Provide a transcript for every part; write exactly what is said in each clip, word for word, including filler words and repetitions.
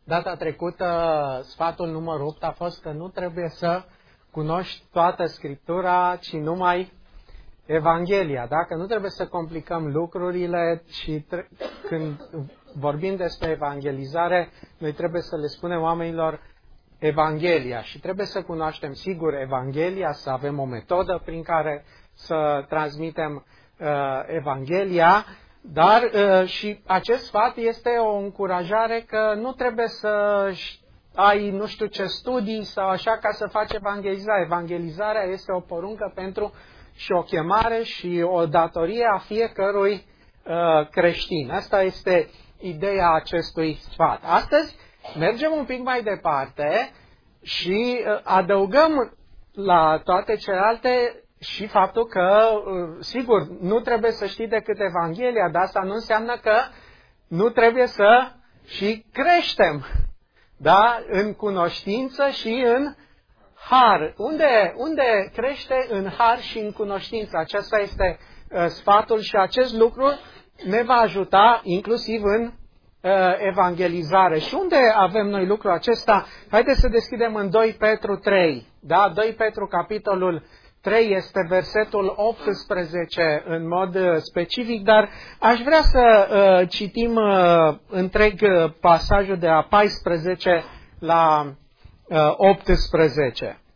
Data trecută, sfatul numărul opt a fost că nu trebuie să cunoști toată Scriptura, ci numai Evanghelia. Dacă nu trebuie să complicăm lucrurile și tre- când vorbim despre evangelizare, noi trebuie să le spunem oamenilor Evanghelia și trebuie să cunoaștem sigur Evanghelia, să avem o metodă prin care să transmitem uh, Evanghelia, dar uh, și acest sfat este o încurajare că nu trebuie să ai nu știu ce studii sau așa ca să faci evangelizare. Evangelizarea este o poruncă pentru și o chemare și o datorie a fiecărui uh, creștin. Asta este ideea acestui sfat. Astăzi mergem un pic mai departe și uh, adăugăm la toate celelalte și faptul că, uh, sigur, nu trebuie să știi decât Evanghelia, dar asta nu înseamnă că nu trebuie să și creștem, da? În cunoștință și în har. Unde, unde crește în har și în cunoștință? Acesta este uh, sfatul și acest lucru ne va ajuta inclusiv în uh, evangelizare. Și unde avem noi lucrul acesta? Haideți să deschidem în doi Petru trei. Da? doi Petru, capitolul trei, este versetul optsprezece în mod uh, specific, dar aș vrea să uh, citim uh, întreg uh, pasajul de la paisprezece la optsprezece.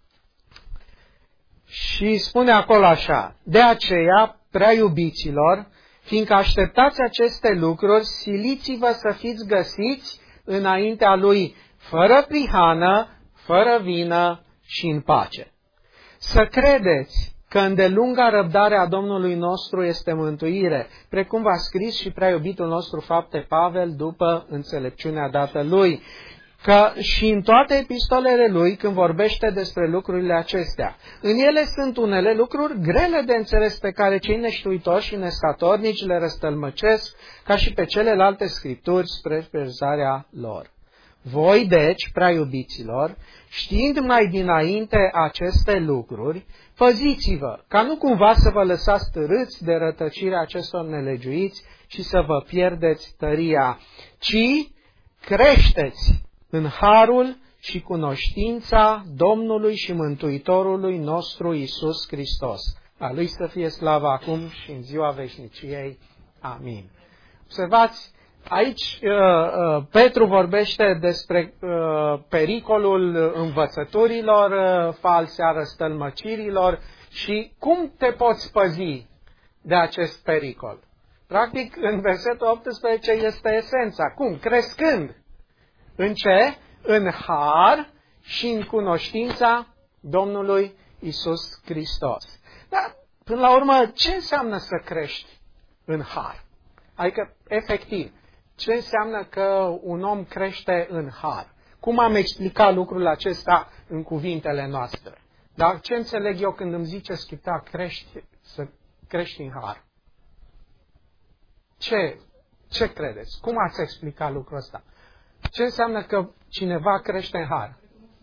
Și spune acolo așa: de aceea, prea iubiților, fiindcă așteptați aceste lucruri, siliți-vă să fiți găsiți înaintea Lui fără prihană, fără vină și în pace. Să credeți că îndelunga răbdare a Domnului nostru este mântuire, precum v-a scris și prea iubitul nostru Fapte Pavel după înțelepciunea dată lui, că și în toate epistolele lui, când vorbește despre lucrurile acestea, în ele sunt unele lucruri grele de înțeles pe care cei neștiuitori și nestatornici le răstălmăcesc, ca și pe celelalte scripturi spre pierzarea lor. Voi, deci, prea iubiților, știind mai dinainte aceste lucruri, păziți-vă, ca nu cumva să vă lăsați târâți de rătăcirea acestor nelegiuiți și să vă pierdeți tăria, ci creșteți în harul și cunoștința Domnului și Mântuitorului nostru Iisus Hristos. A Lui să fie slava acum și în ziua veșniciei. Amin. Observați, aici uh, uh, Petru vorbește despre uh, pericolul învățăturilor uh, false, a răstălmăcirilor și cum te poți păzi de acest pericol. Practic, în versetul optsprezece este esența. Cum? Crescând. În ce? În har și în cunoștința Domnului Iisus Hristos. Dar, până la urmă, ce înseamnă să crești în har? Adică, efectiv, ce înseamnă că un om crește în har? Cum am explicat lucrul acesta în cuvintele noastre? Dar ce înțeleg eu când îmi zice Scriptura crești, să crești în har? Ce? Ce credeți? Cum ați explicat lucrul ăsta? Ce înseamnă că cineva crește în har?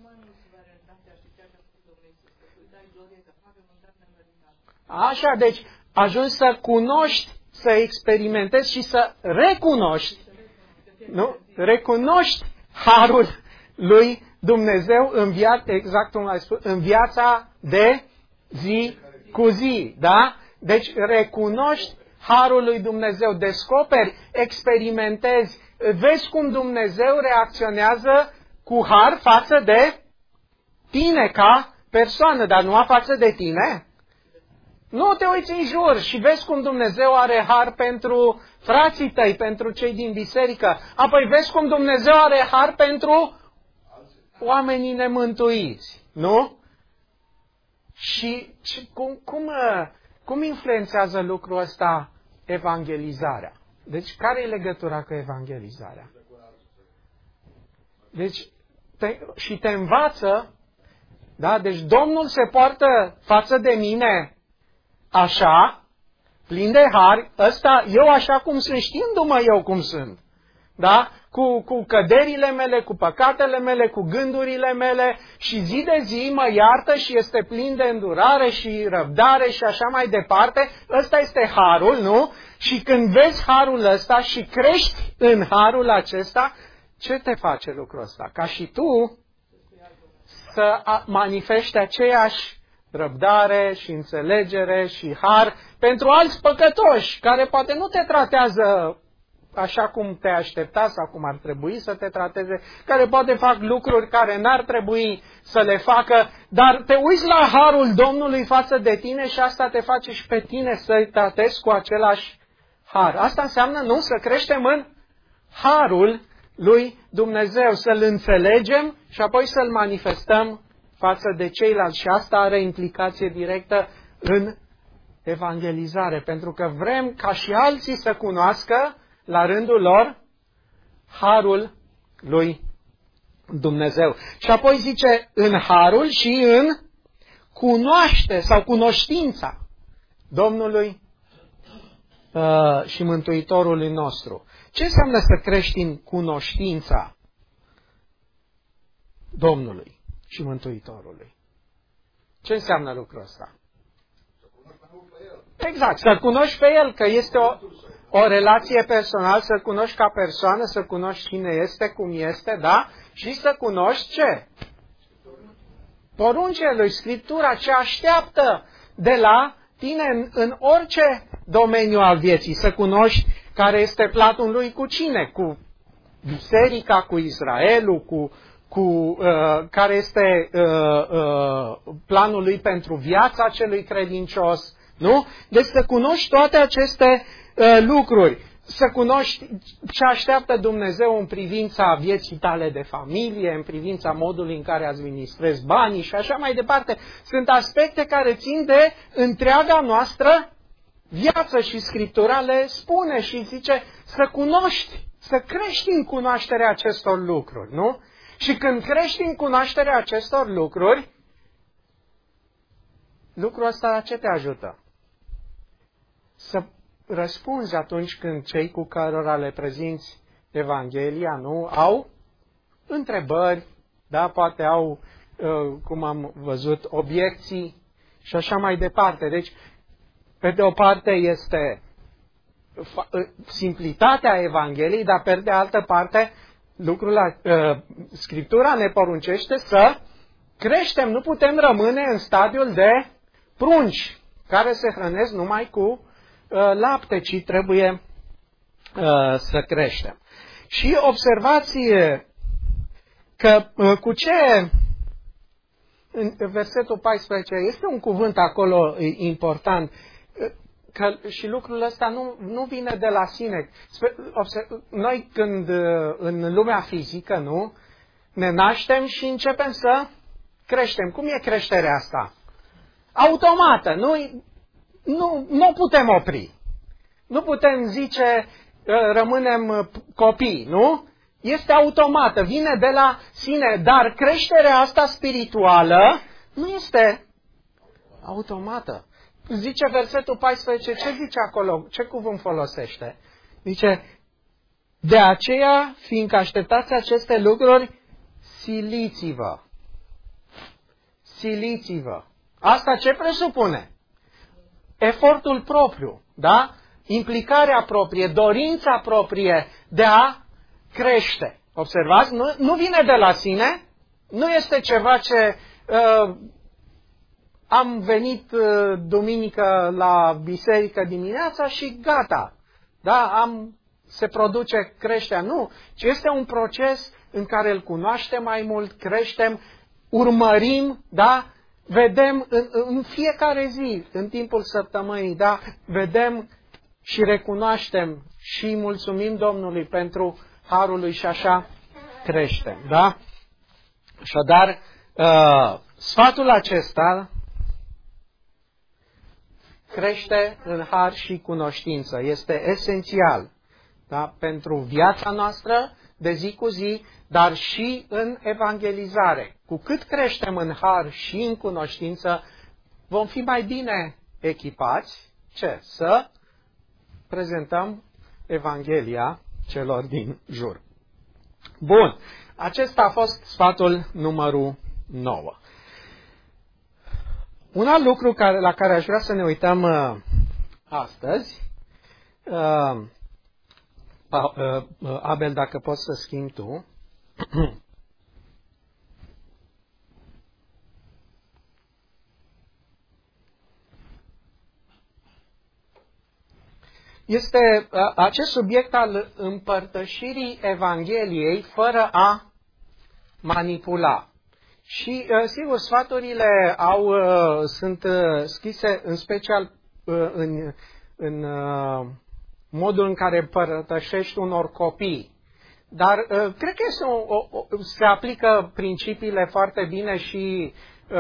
Așa, deci ajungi să cunoști, să experimentezi și să recunoști, nu? Recunoști harul lui Dumnezeu în viața, exact cum ai spus, în viața de zi cu zi, da? Deci recunoști harul lui Dumnezeu, descoperi, experimentezi, vezi cum Dumnezeu reacționează cu har față de tine ca persoană, dar nu față de tine. Nu te uiți în jur și vezi cum Dumnezeu are har pentru frații tăi, pentru cei din biserică. Apoi vezi cum Dumnezeu are har pentru oamenii nemântuiți. Nu? Și, și cum, cum, cum influențează lucrul ăsta evangelizarea? Deci, care e legătura cu evangelizarea? Deci, te, și te învață, da? Deci Domnul se poartă față de mine așa, plin de har, ăsta, eu așa cum sunt, știindu-mă eu cum sunt, da? Cu, cu căderile mele, cu păcatele mele, cu gândurile mele și zi de zi mă iartă și este plin de îndurare și răbdare și așa mai departe. Ăsta este harul, nu? Și când vezi harul ăsta și crești în harul acesta, ce te face lucrul ăsta? Ca și tu să manifeste aceeași răbdare și înțelegere și har pentru alți păcătoși, care poate nu te tratează așa cum te aștepta sau cum ar trebui să te trateze, care poate fac lucruri care n-ar trebui să le facă, dar te uiți la harul Domnului față de tine și asta te face și pe tine să-i tratezi cu același har. Asta înseamnă, nu, să creștem în harul lui Dumnezeu, să-L înțelegem și apoi să-L manifestăm față de ceilalți. Și asta are implicație directă în evangelizare, pentru că vrem ca și alții să cunoască la rândul lor harul lui Dumnezeu. Și apoi zice în harul și în cunoaște sau cunoștința Domnului uh, și Mântuitorului nostru. Ce înseamnă să crești în cunoștința Domnului și Mântuitorului? Ce înseamnă lucrul ăsta? Exact, să-L cunoști pe El, că este o, o relație personală, să-L cunoști ca persoană, să cunoști cine este, cum este, da? Și să cunoști ce? Poruncile lui, Scriptura, ce așteaptă de la tine în, în orice domeniu al vieții, să cunoști care este platul lui cu cine? Cu biserica, cu Israelul, cu, cu uh, care este uh, uh, planul lui pentru viața celui credincios, nu? Deci să cunoști toate aceste uh, lucruri, să cunoști ce așteaptă Dumnezeu în privința vieții tale de familie, în privința modului în care administrezi banii și așa mai departe. Sunt aspecte care țin de întreaga noastră viață și Scriptura le spune și zice să cunoști, să crești în cunoașterea acestor lucruri, nu? Și când crești în cunoașterea acestor lucruri, lucrul ăsta la ce te ajută? Să răspunzi atunci când cei cu cărora le prezinți Evanghelia, nu? Au întrebări, da? Poate au, cum am văzut, obiecții și așa mai departe. Deci, pe de o parte este simplitatea Evangheliei, dar pe de altă parte lucrul la, uh, Scriptura ne poruncește să creștem. Nu putem rămâne în stadiul de prunci care se hrănesc numai cu uh, lapte, ci trebuie uh, să creștem. Și observați că uh, cu ce în versetul paisprezece este un cuvânt acolo important, că și lucrul ăsta nu, nu vine de la sine. Noi când în lumea fizică, nu, ne naștem și începem să creștem. Cum e creșterea asta? Automată. Nu, nu, nu putem opri. Nu putem zice rămânem copii, nu? Este automată, vine de la sine, dar creșterea asta spirituală nu este automată. Zice versetul paisprezece, ce zice acolo? Ce cuvânt folosește? Zice, de aceea, fiindcă așteptați aceste lucruri, siliți-vă. Siliți-vă. Asta ce presupune? Efortul propriu, da? Implicarea proprie, dorința proprie de a crește. Observați? Nu, nu vine de la sine, nu este ceva ce... Uh, am venit uh, duminică la biserică dimineața și gata. Da? Am, se produce creșterea. Nu, ci este un proces în care îl cunoaștem mai mult, creștem, urmărim, da? Vedem în, în fiecare zi, în timpul săptămânii, da? Vedem și recunoaștem și mulțumim Domnului pentru harul lui și așa creștem. Da? Așadar, uh, sfatul acesta crește în har și cunoștință. Este esențial, da? Pentru viața noastră de zi cu zi, dar și în evangelizare. Cu cât creștem în har și în cunoștință, vom fi mai bine echipați, ce? Să prezentăm Evanghelia celor din jur. Bun, acesta a fost sfatul numărul nouă. Un alt lucru care, la care aș vrea să ne uităm uh, astăzi, uh, uh, uh, Abel, dacă poți să schimbi tu, Este acest subiect al împărtășirii Evangheliei fără a manipula. Și, sigur, sfaturile au, sunt scrise în special în, în modul în care împărtășești unor copii. Dar cred că este o, o, se aplică principiile foarte bine și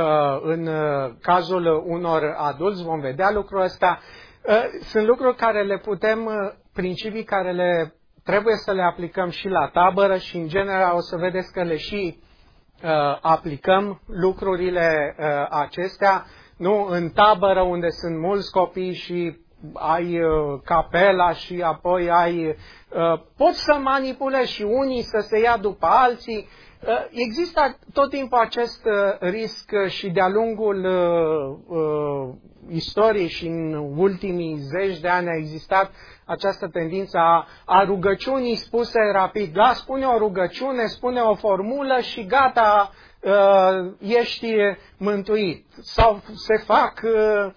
în cazul unor adulți, vom vedea lucrul ăsta. Sunt lucruri care le putem, principii care le trebuie să le aplicăm și la tabără și în general o să vedeți că le și uh, aplicăm lucrurile uh, acestea, nu în tabără unde sunt mulți copii și ai uh, capela și apoi ai, uh, poți să manipulezi și unii să se ia după alții. Uh, există tot timpul acest uh, risc și de-a lungul uh, uh, istoriei și în ultimii zeci de ani a existat această tendință a, a rugăciunii spuse rapid. Da, spune o rugăciune, spune o formulă și gata, uh, ești mântuit. Sau se fac uh,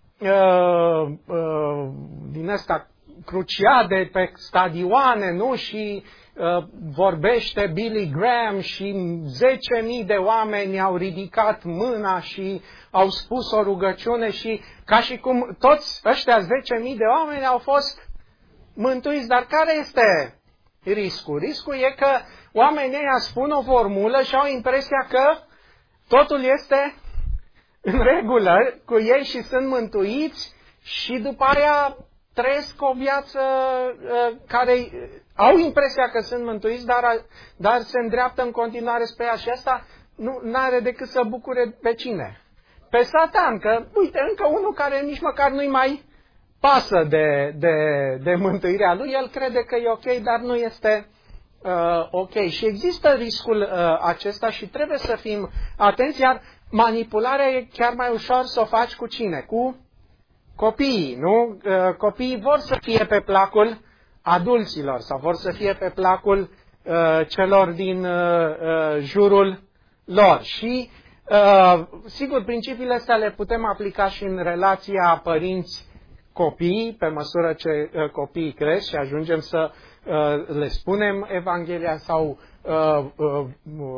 uh, uh, din asta cruciade pe stadioane, nu? Și uh, vorbește Billy Graham și zece mii de oameni au ridicat mâna și au spus o rugăciune și ca și cum toți ăștia zece mii de oameni au fost mântuiți. Dar care este riscul? Riscul e că oamenii ăia spun o formulă și au impresia că totul este în regulă cu ei și sunt mântuiți și după aia trăiesc o viață uh, care au impresia că sunt mântuiți, dar, dar se îndreaptă în continuare spre ea și asta nu are decât să bucure pe cine? Pe Satan, că uite, încă unul care nici măcar nu-i mai pasă de, de, de mântuirea lui, el crede că e ok, dar nu este uh, ok. Și există riscul uh, acesta și trebuie să fim atenți, iar manipularea e chiar mai ușor să o faci cu cine? Cu copiii, nu? Uh, copiii vor să fie pe placul adulților sau vor să fie pe placul uh, celor din uh, uh, jurul lor. Și Uh, sigur, principiile astea le putem aplica și în relația părinți-copii, pe măsură ce uh, copiii cresc și ajungem să uh, le spunem Evanghelia, sau uh, uh,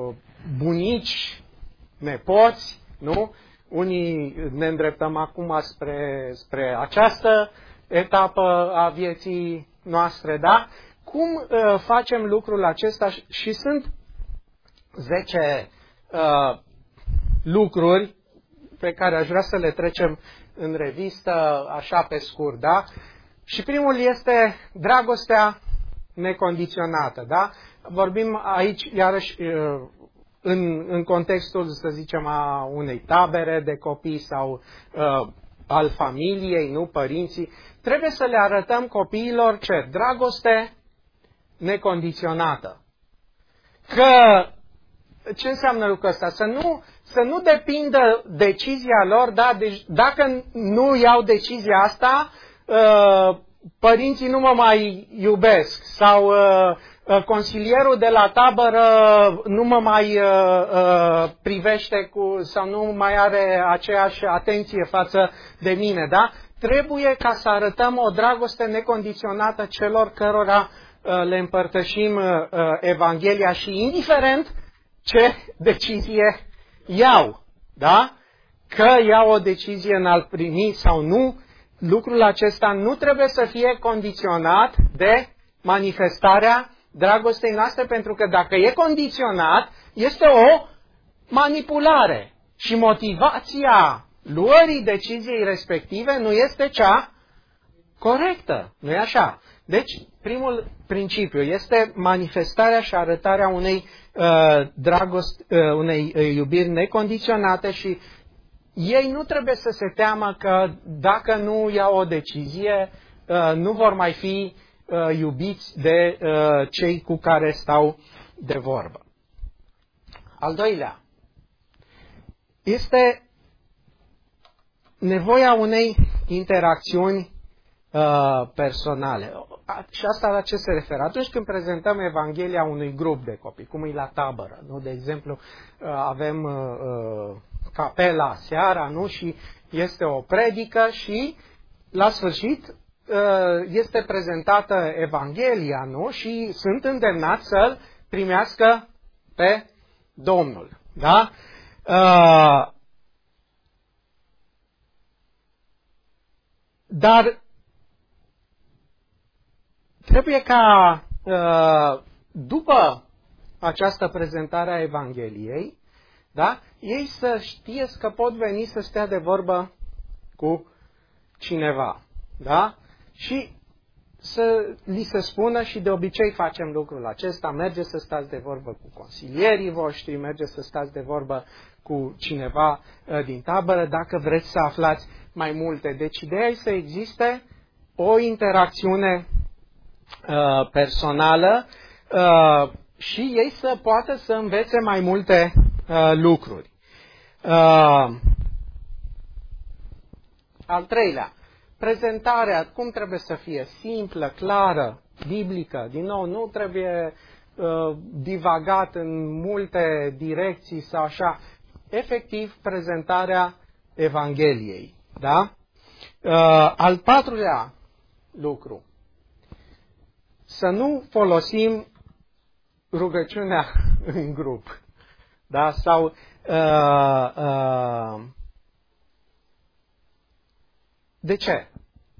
bunici, nepoți, nu? Unii ne îndreptăm acum spre, spre această etapă a vieții noastre, da? Cum uh, facem lucrul acesta? Și sunt zece uh, lucruri pe care aș vrea să le trecem în revistă, așa pe scurt, da? Și primul este dragostea necondiționată, da? Vorbim aici, iarăși, în, în contextul, să zicem, a unei tabere de copii sau uh, al familiei, nu, părinții. Trebuie să le arătăm copiilor ce? Dragoste necondiționată. Că ce înseamnă lucrul ăsta? Să nu, să nu depindă decizia lor, da? Deci dacă nu iau decizia asta, părinții nu mă mai iubesc sau consilierul de la tabără nu mă mai privește cu, sau nu mai are aceeași atenție față de mine, da? Trebuie ca să arătăm o dragoste necondiționată celor cărora le împărtășim Evanghelia și indiferent ce decizie iau, da? Că iau o decizie în a-L primi sau nu, lucrul acesta nu trebuie să fie condiționat de manifestarea dragostei noastre, pentru că dacă e condiționat, este o manipulare și motivația luării deciziei respective nu este cea corectă, nu e așa? Deci, primul principiu este manifestarea și arătarea unei uh, dragost, uh, unei uh, iubiri necondiționate și ei nu trebuie să se teamă că dacă nu iau o decizie, uh, nu vor mai fi uh, iubiți de uh, cei cu care stau de vorbă. Al doilea este nevoia unei interacțiuni uh, personale. și asta la ce se referă? Atunci când prezentăm Evanghelia unui grup de copii, cum e la tabără, nu? De exemplu, avem uh, capela seara, nu? Și este o predică și la sfârșit este prezentată Evanghelia, nu? Și sunt îndemnați să-L primească pe Domnul. Da? Uh, dar trebuie ca uh, după această prezentare a Evangheliei, da? Ei să știe că pot veni să stea de vorbă cu cineva. Da? Și să li se spună, și de obicei facem lucrul acesta, merge să stați de vorbă cu consilierii voștri, merge să stați de vorbă cu cineva uh, din tabără, dacă vreți să aflați mai multe. Deci ideea e să existe o interacțiune uh, personală uh, și ei să poată să învețe mai multe uh, lucruri. Uh, al treilea, prezentarea, cum trebuie să fie? Simplă, clară, biblică. Din nou, nu trebuie uh, divagat în multe direcții sau așa. Efectiv, prezentarea Evangheliei. Da? Uh, al patrulea lucru. Să nu folosim rugăciunea în grup. Da? Sau uh, uh, de ce?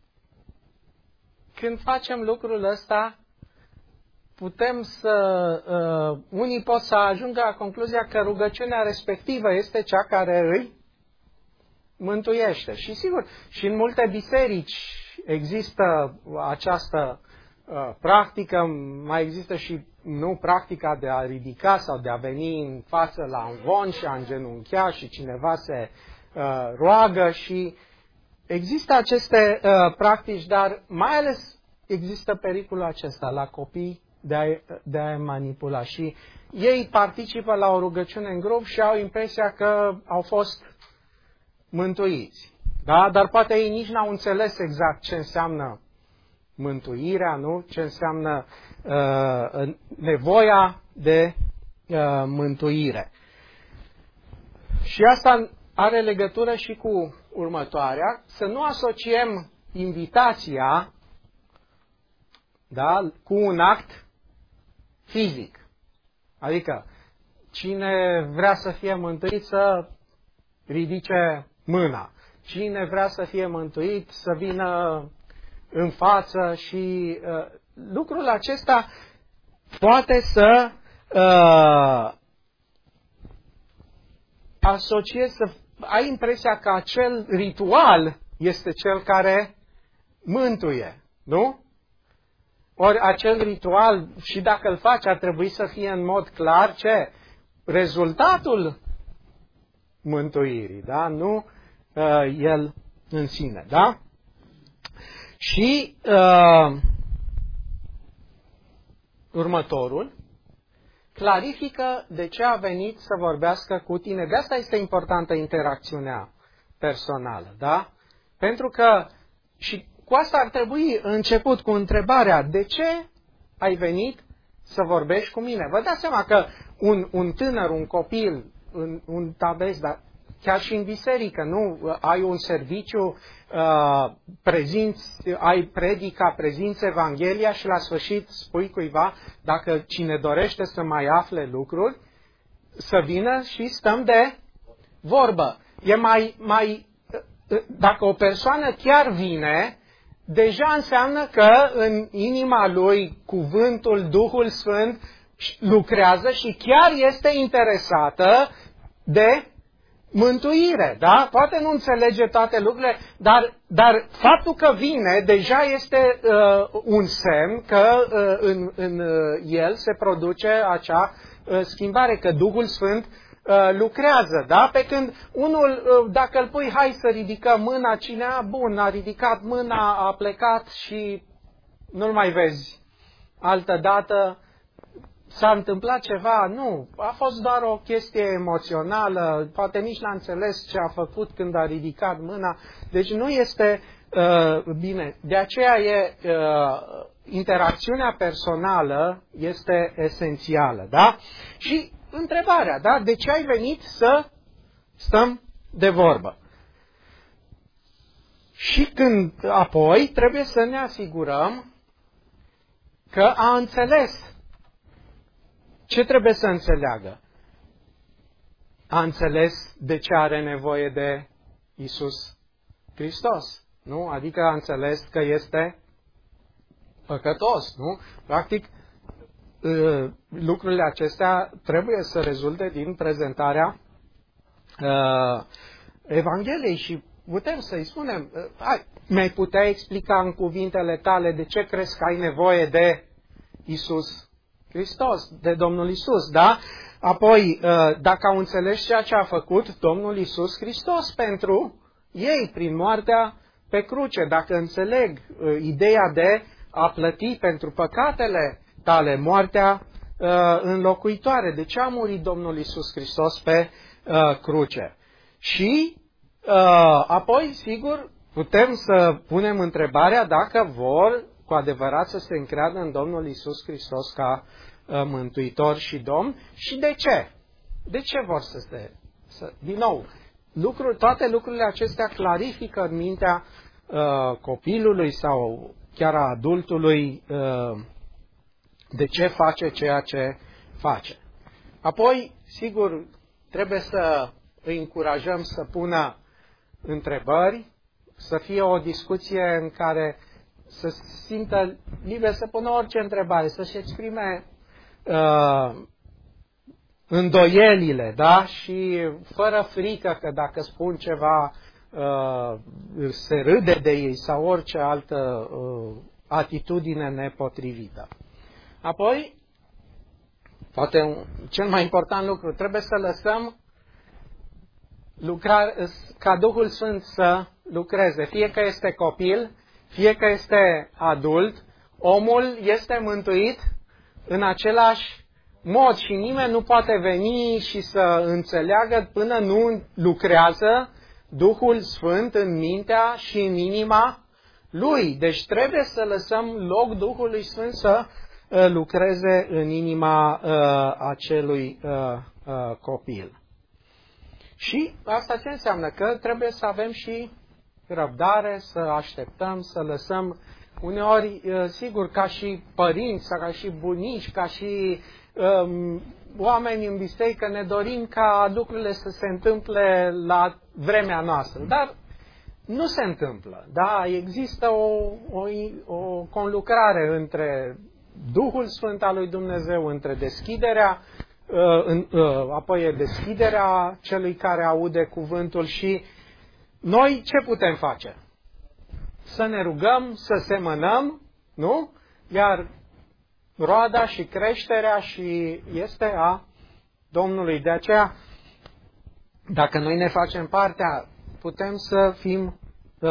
Când facem lucrul ăsta, putem să... Uh, unii pot să ajungă la concluzia că rugăciunea respectivă este cea care îi mântuiește. Și sigur, și în multe biserici există această uh, practică, mai există și nu practica de a ridica sau de a veni în față la un von și a îngenunchea și cineva se uh, roagă și există aceste uh, practici, dar mai ales există pericolul acesta la copii de a, de a manipula. Și ei participă la o rugăciune în grup și au impresia că au fost mântuiți. Da? Dar poate ei nici n-au înțeles exact ce înseamnă mântuirea, nu? Ce înseamnă uh, nevoia de uh, mântuire. Și asta are legătură și cu următoarea, să nu asociem invitația, da, cu un act fizic. Adică, cine vrea să fie mântuit să ridice mâna. Cine vrea să fie mântuit să vină în față și uh, lucrul acesta poate să uh, asociezi, să ai impresia că acel ritual este cel care mântuie, nu? Ori acel ritual, și dacă îl faci, ar trebui să fie în mod clar ce? Rezultatul mântuirii, da? Nu uh, el în sine, da? Și uh, următorul clarifică de ce a venit să vorbească cu tine. De asta este importantă interacțiunea personală, da? Pentru că, și cu asta ar trebui început cu întrebarea, de ce ai venit să vorbești cu mine? Vă dați seama că un, un tânăr, un copil, un, un tabez, dar chiar și în biserică, nu? Ai un serviciu, uh, prezinți, ai predica, prezinți Evanghelia și la sfârșit spui cuiva, dacă cine dorește să mai afle lucruri, să vină și stăm de vorbă. E mai, mai, dacă o persoană chiar vine, deja înseamnă că în inima lui cuvântul, Duhul Sfânt lucrează și chiar este interesată de mântuire, da? Poate nu înțelege toate lucrurile, dar, dar faptul că vine deja este uh, un semn că uh, în, în uh, el se produce acea uh, schimbare, că Duhul Sfânt uh, lucrează, da? Pe când unul, uh, dacă îl pui, hai să ridicăm mâna, cineva, bun, a ridicat mâna, a plecat și nu-l mai vezi. Altă dată s-a întâmplat ceva, nu, a fost doar o chestie emoțională, poate nici n-a înțeles ce a făcut când a ridicat mâna, deci nu este uh, bine. De aceea e uh, interacțiunea personală este esențială, da? Și întrebarea, da? De ce ai venit să stăm de vorbă? Și când apoi trebuie să ne asigurăm că a înțeles ce trebuie să înțeleagă. A înțeles de ce are nevoie de Iisus Hristos, nu? Adică a înțeles că este păcătos, nu? Practic, lucrurile acestea trebuie să rezulte din prezentarea uh, Evangheliei și putem să-i spunem, uh, hai, mi-ai putea explica în cuvintele tale de ce crezi că ai nevoie de Iisus Hristos, de Domnul Iisus, da? Apoi, uh, dacă au înțeles ceea ce a făcut Domnul Iisus Hristos pentru ei, prin moartea pe cruce, dacă înțeleg uh, ideea de a plăti pentru păcatele tale, moartea uh, înlocuitoare. De ce a murit Domnul Iisus Hristos pe uh, cruce? Și uh, apoi, sigur, putem să punem întrebarea dacă vor cu adevărat să se încreadă în Domnul Iisus Hristos ca uh, Mântuitor și Domn. Și de ce? De ce vor să se... Să, din nou, lucruri, toate lucrurile acestea clarifică în mintea uh, copilului sau chiar a adultului uh, de ce face ceea ce face. Apoi, sigur, trebuie să îi încurajăm să pună întrebări, să fie o discuție în care să simtă liber să pună orice întrebare, să-și exprime uh, îndoielile, da? Și fără frică că dacă spun ceva uh, se râde de ei sau orice altă uh, atitudine nepotrivită. Apoi, poate un, cel mai important lucru, trebuie să lăsăm lucra, ca Duhul Sfânt să lucreze. Fie că este copil, fie că este adult, omul este mântuit în același mod și nimeni nu poate veni și să înțeleagă până nu lucrează Duhul Sfânt în mintea și în inima lui. Deci trebuie să lăsăm loc Duhului Sfânt să uh, lucreze în inima uh, acelui uh, uh, copil. Și asta ce înseamnă? Că trebuie să avem și răbdare, să așteptăm, să lăsăm uneori, uh, sigur, ca și părinți, ca și bunici, ca și um, oameni în biserică, ne dorim ca lucrurile să se întâmple la vremea noastră. Dar nu se întâmplă. Da? Există o, o, o conlucrare între Duhul Sfânt al lui Dumnezeu, între deschiderea, apoi deschiderea celui care aude cuvântul și noi ce putem face? Să ne rugăm, să semănăm, nu? Iar roada și creșterea și este a Domnului. De aceea, dacă noi ne facem partea, putem să fim,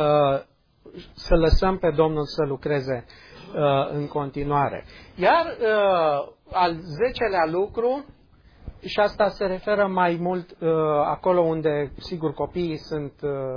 să lăsăm pe Domnul să lucreze în continuare. Iar al zecelea lucru, și asta se referă mai mult acolo unde, sigur, copiii sunt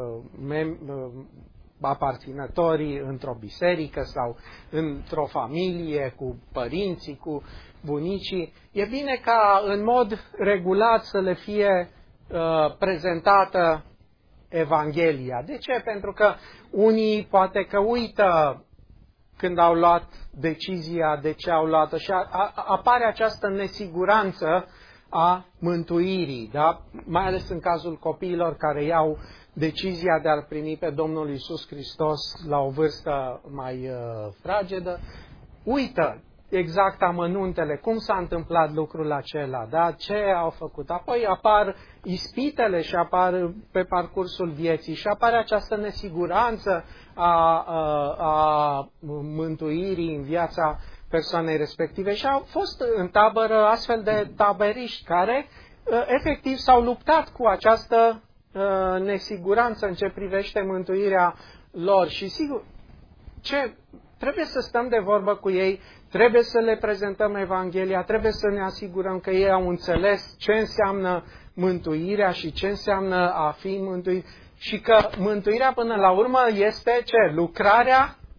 aparținătorii într-o biserică sau într-o familie cu părinții, cu bunicii, e bine ca în mod regulat să le fie uh, prezentată Evanghelia. De ce? Pentru că unii poate că uită când au luat decizia, de ce au luat-o și a, a, apare această nesiguranță a mântuirii, da? Mai ales în cazul copiilor care iau decizia de a-L primi pe Domnul Iisus Hristos la o vârstă mai uh, fragedă, uită exact amănuntele, cum s-a întâmplat lucrul acela, da? Ce au făcut. Apoi apar ispitele și apar pe parcursul vieții și apare această nesiguranță a, a, a mântuirii în viața persoanei respective și au fost în tabără astfel de taberiști care efectiv s-au luptat cu această nesiguranță în ce privește mântuirea lor. Și sigur, ce trebuie să stăm de vorbă cu ei, trebuie să le prezentăm Evanghelia, trebuie să ne asigurăm că ei au înțeles ce înseamnă mântuirea și ce înseamnă a fi mântuit și că mântuirea până la urmă este ce? Lucrarea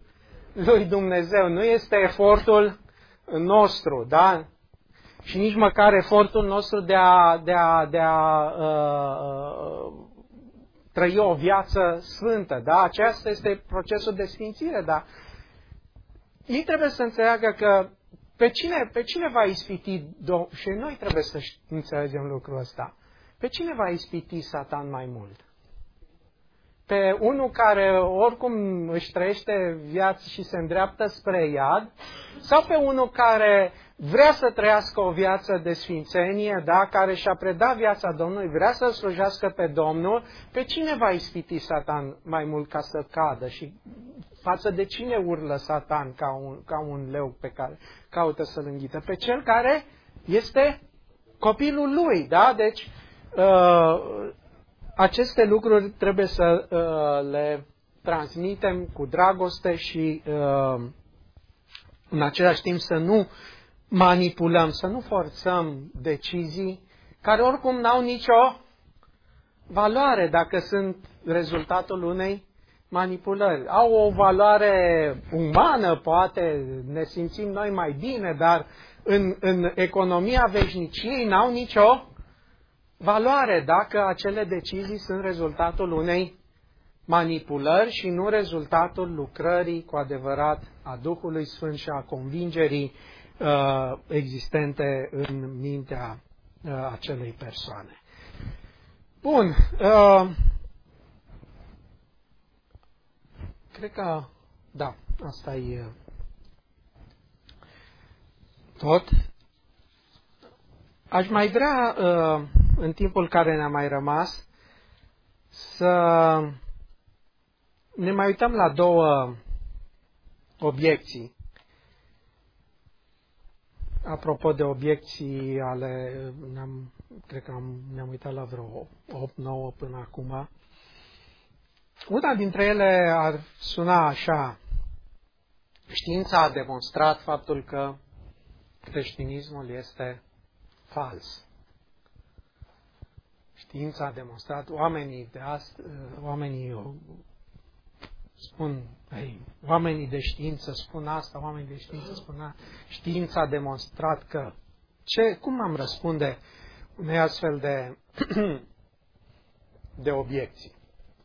lui Dumnezeu, nu este efortul nostru, da? Și nici măcar efortul nostru de a, de a, de a uh, trăi o viață sfântă, da? Acesta este procesul de sfințire, da? Ei trebuie să înțeleagă că pe cine, pe cine va ispiti, și noi trebuie să înțelegem lucrul ăsta, pe cine va ispiti Satan mai mult? Pe unul care oricum își trăiește viața și se îndreaptă spre iad, sau pe unul care vrea să trăiască o viață de sfințenie, da? Care și-a predat viața Domnului, vrea să slujească pe Domnul, pe cine va ispiti Satan mai mult ca să cadă? Și față de cine urlă Satan ca un, ca un leu pe care caută să-l înghită? Pe cel care este copilul lui, da? Deci, uh, aceste lucruri trebuie să uh, le transmitem cu dragoste și uh, în același timp să nu manipulăm, să nu forțăm decizii care oricum n-au nicio valoare dacă sunt rezultatul unei manipulări. Au o valoare umană, poate ne simțim noi mai bine, dar în, în economia veșniciei n-au nicio valoare dacă acele decizii sunt rezultatul unei manipulări și nu rezultatul lucrării cu adevărat a Duhului Sfânt și a convingerii uh, existente în mintea uh, acelei persoane. Bun. Uh, cred că, da, asta e tot. Aș mai vrea, uh, în timpul care ne-a mai rămas, să ne mai uităm la două obiecții. Apropo de obiecții ale, ne-am, cred că am, ne-am uitat la vreo opt nouă până acum. Una dintre ele ar suna așa: știința a demonstrat faptul că creștinismul este fals. Știința a demonstrat, oamenii de astăzi, oamenii spun, hey, oamenii de știință spun asta, oamenii de știință spun asta. Știința a demonstrat că. Ce, cum am răspunde unei astfel de, de obiecții?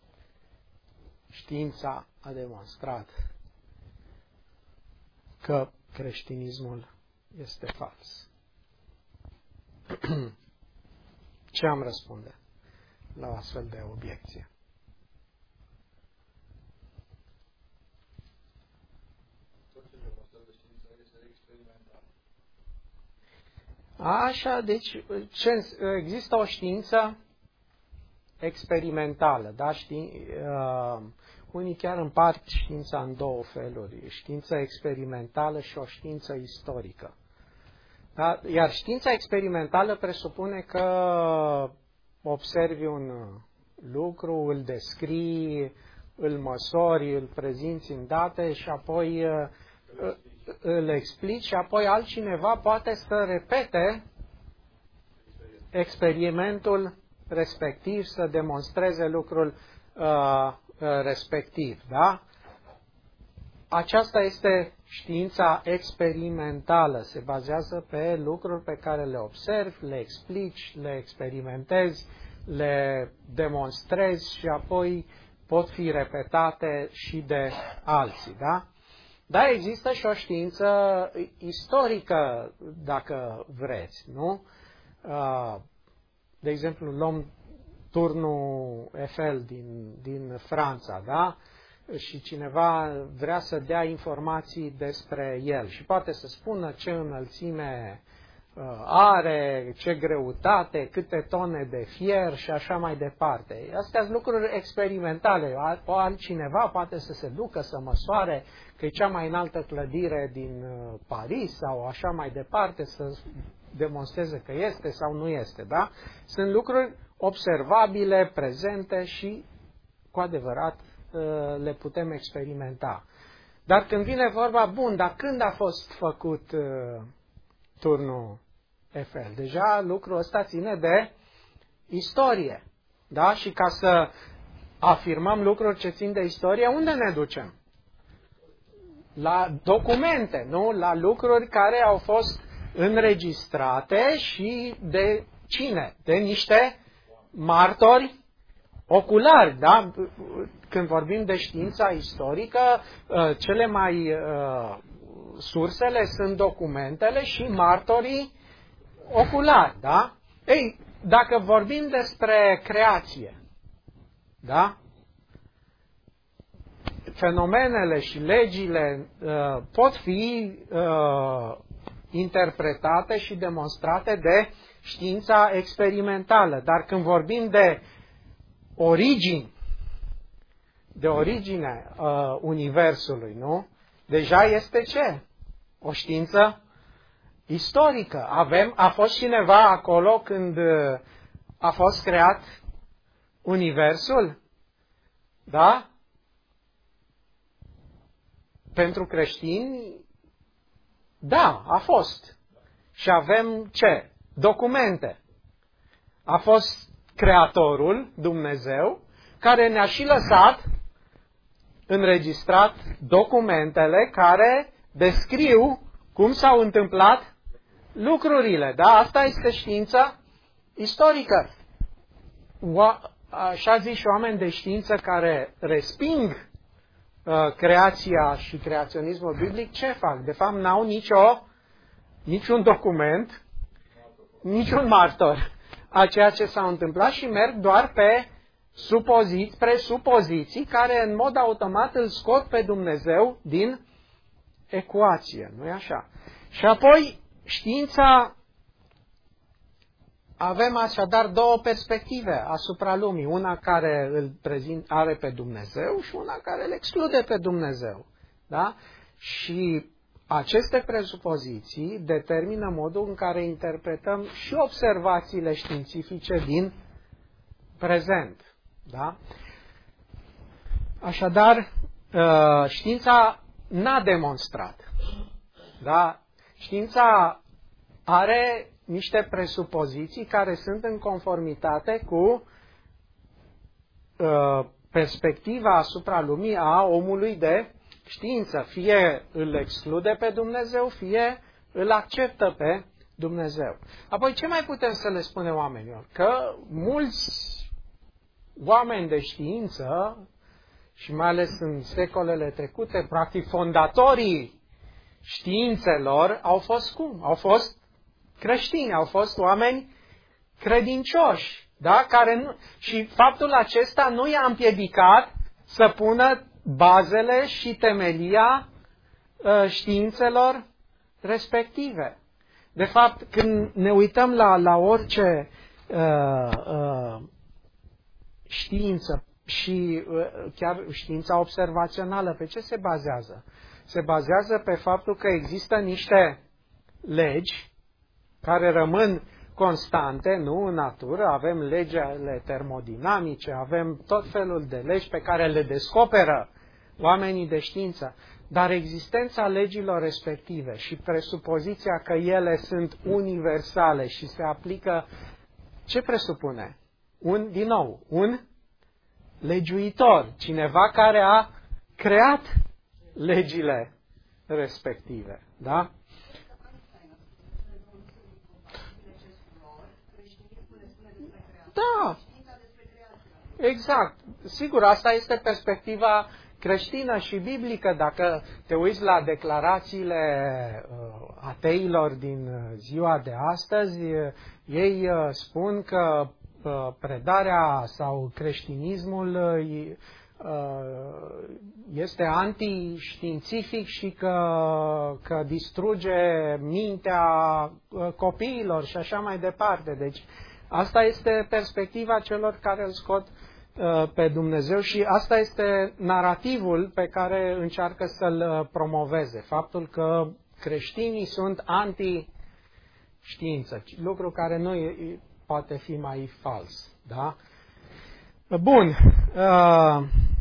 Știința a demonstrat că creștinismul este fals. Ce am răspunde la o astfel de obiecție? Așa, deci ce, există o știință experimentală, da? Ști, uh, unii chiar împart știința în două feluri, știință experimentală și o știință istorică. Da? Iar știința experimentală presupune că observi un lucru, îl descrii, îl măsori, îl prezinți în date și apoi uh, îl explici și apoi altcineva poate să repete experimentul respectiv, să demonstreze lucrul uh, respectiv. Da? Aceasta este știința experimentală. Se bazează pe lucruri pe care le observi, le explici, le experimentezi, le demonstrezi și apoi pot fi repetate și de alții. Da? Dar există și o știință istorică, dacă vreți, nu? De exemplu, luăm turnul Eiffel din, din Franța, da? Și cineva vrea să dea informații despre el și poate să spună ce înălțime are, ce greutate, câte tone de fier și așa mai departe. Astea sunt lucruri experimentale. Altcineva poate să se ducă să măsoare că e cea mai înaltă clădire din Paris sau așa mai departe, să demonstreze că este sau nu este. Da? Sunt lucruri observabile, prezente și cu adevărat le putem experimenta. Dar când vine vorba, bun, dar când a fost făcut uh, turnul Eiffel? Deja lucrul ăsta ține de istorie. Da? Și ca să afirmăm lucruri ce țin de istorie, unde ne ducem? la documente, nu? La lucruri care au fost înregistrate și de cine? De niște martori oculari, da? Când vorbim de știința istorică, cele mai sursele sunt documentele și martorii oculari, da? Ei, dacă vorbim despre creație, da? Fenomenele și legile uh, pot fi uh, interpretate și demonstrate de știința experimentală, dar când vorbim de origini, de origine uh, Universului, nu? Deja este ce? O știință istorică. Avem, a fost cineva acolo când uh, a fost creat Universul? Da? Pentru creștini, da, a fost. Și avem ce? Documente. A fost Creatorul, Dumnezeu, care ne-a și lăsat înregistrat documentele care descriu cum s-au întâmplat lucrurile. Da? Asta este știința istorică. Așa zici oameni de știință care resping creația și creaționismul biblic, ce fac? De fapt, n-au nicio, niciun document, niciun martor a ceea ce s-a întâmplat și merg doar pe supoziți, presupoziții care în mod automat îl scot pe Dumnezeu din ecuație. Nu-i așa? Și apoi, știința, avem așadar două perspective asupra lumii. Una care îl prezint, are pe Dumnezeu și una care îl exclude pe Dumnezeu. Da? Și aceste presupoziții determină modul în care interpretăm și observațiile științifice din prezent. Da? Așadar, știința n-a demonstrat. Da? Știința are niște presupoziții care sunt în conformitate cu uh, perspectiva asupra lumii a omului de știință. Fie îl exclude pe Dumnezeu, fie îl acceptă pe Dumnezeu. Apoi, ce mai putem să le spunem oamenilor? Că mulți oameni de știință, și mai ales în secolele trecute, practic fondatorii științelor au fost cum? Au fost creștini, au fost oameni credincioși, da? Care nu... Și faptul acesta nu i-a împiedicat să pună bazele și temelia uh, științelor respective. De fapt, când ne uităm la, la orice uh, uh, știință și uh, chiar știința observațională, pe ce se bazează? Se bazează pe faptul că există niște legi care rămân constante, nu, în natură, avem legile termodinamice, avem tot felul de legi pe care le descoperă oamenii de știință, dar existența legilor respective și presupoziția că ele sunt universale și se aplică, ce presupune? Un, din nou, un legiuitor, cineva care a creat legile respective, da? Da, exact. Sigur, asta este perspectiva creștină și biblică. Dacă te uiți la declarațiile uh, ateilor din ziua de astăzi, uh, ei uh, spun că uh, predarea sau creștinismul uh, este antiștiințific și că, că distruge mintea uh, copiilor și așa mai departe. Deci, asta este perspectiva celor care îl scot uh, pe Dumnezeu și asta este narativul pe care încearcă să-l promoveze. Faptul că creștinii sunt anti-știință, lucru care nu e, poate fi mai fals. Da? Bun. Uh,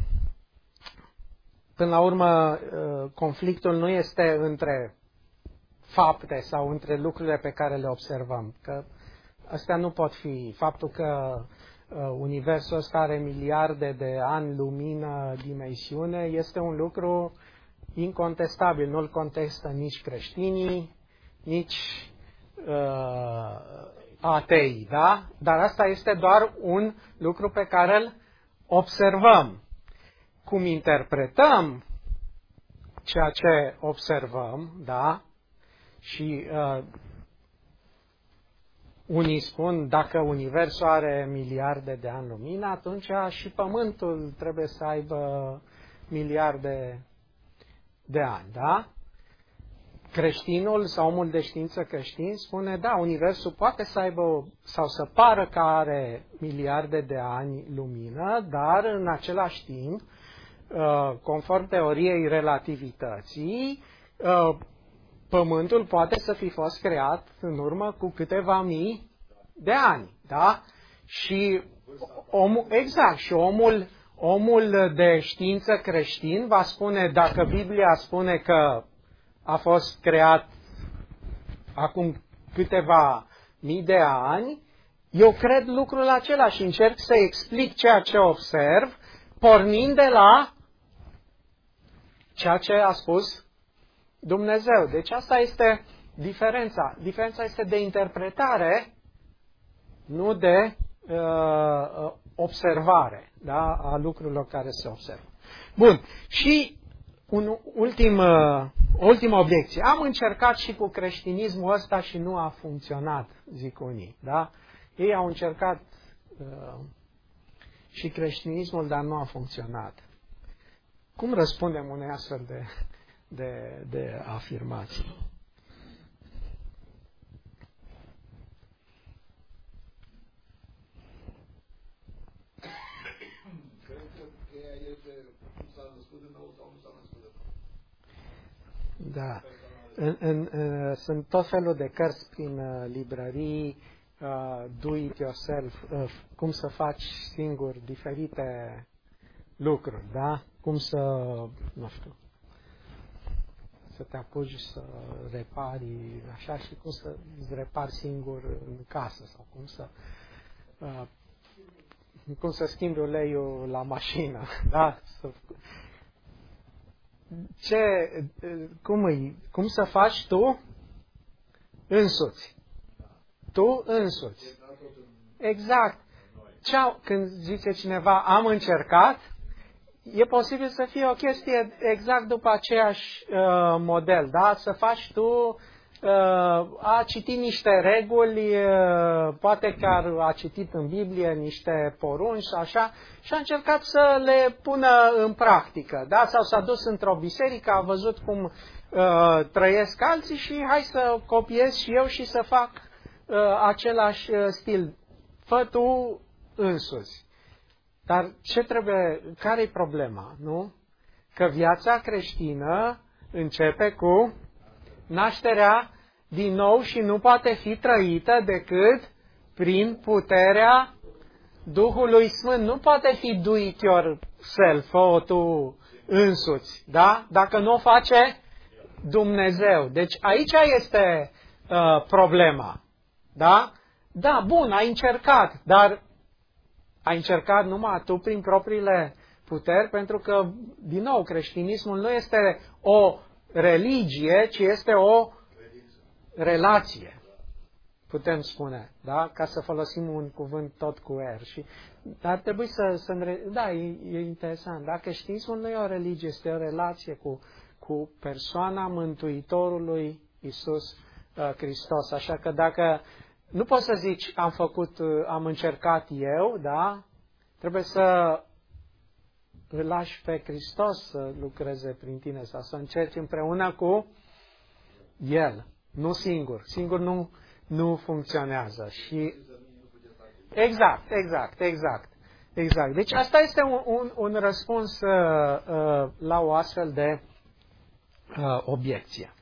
până la urmă, uh, conflictul nu este între fapte sau între lucrurile pe care le observăm. Că astea nu pot fi. Faptul că uh, universul ăsta are miliarde de ani lumină, dimensiune, este un lucru incontestabil, nu-l contestă nici creștinii, nici uh, atei, da? Dar asta este doar un lucru pe care îl observăm. Cum interpretăm ceea ce observăm, da? Și uh, unii spun, dacă Universul are miliarde de ani lumină, atunci și Pământul trebuie să aibă miliarde de ani, da? Creștinul sau omul de știință creștin spune, da, Universul poate să aibă sau să pară că are miliarde de ani lumină, dar în același timp, conform teoriei relativității, Pământul poate să fi fost creat în urmă cu câteva mii de ani, da? Și omul, exact, și omul, omul de știință creștin va spune, dacă Biblia spune că a fost creat acum câteva mii de ani, eu cred lucrul acela și încerc să explic ceea ce observ, pornind de la ceea ce a spus Dumnezeu. Deci asta este diferența. Diferența este de interpretare, nu de uh, observare, da, a lucrurilor care se observă. Bun. Și un ultim, uh, ultimă obiecție. Am încercat și cu creștinismul ăsta și nu a funcționat, zic unii. Da? Ei au încercat uh, și creștinismul, dar nu a funcționat. Cum răspundem unei astfel de, de, de afirmații? Da. În, în, în, sunt tot felul de cărți prin uh, librării, uh, do it yourself, uh, cum să faci singur diferite lucruri, da? Cum să, nu știu, să te apuci să repari așa și cum să îți repari singur în casă sau cum să uh, cum să schimbi uleiul la mașină, da? Să, ce, cum, îi, cum să faci tu însuți. Tu însuți. Exact. Ce, când zice cineva, am încercat, e posibil să fie o chestie exact după aceeași uh, model, da? Să faci tu, uh, a citit niște reguli, uh, poate că a citit în Biblie niște porunci, așa, și a încercat să le pună în practică, da? Sau s-a dus într-o biserică, a văzut cum uh, trăiesc alții și hai să copiez și eu și să fac uh, același uh, stil. Fă tu însuți. Dar ce trebuie, care-i problema, nu? Că viața creștină începe cu nașterea din nou și nu poate fi trăită decât prin puterea Duhului Sfânt. Nu poate fi do it yourself, fă-o tu însuți, da? Dacă nu o face Dumnezeu. Deci aici este uh, problema, da? Da, bun, ai încercat, dar ai încercat numai tu prin propriile puteri, pentru că, din nou, creștinismul nu este o religie, ci este o relație, putem spune, da? Ca să folosim un cuvânt tot cu R. Și, dar trebuie să, să da, e, e interesant, da? Creștinismul nu e o religie, este o relație cu, cu persoana Mântuitorului Iisus uh, Hristos. Așa că dacă nu poți să zici, am făcut, am încercat eu, da? Trebuie să îl lași pe Hristos să lucreze prin tine sau să încerci împreună cu El, nu singur. Singur nu, nu funcționează. Și exact, exact, exact, exact. Deci asta este un, un, un răspuns uh, uh, la o astfel de uh, obiecție.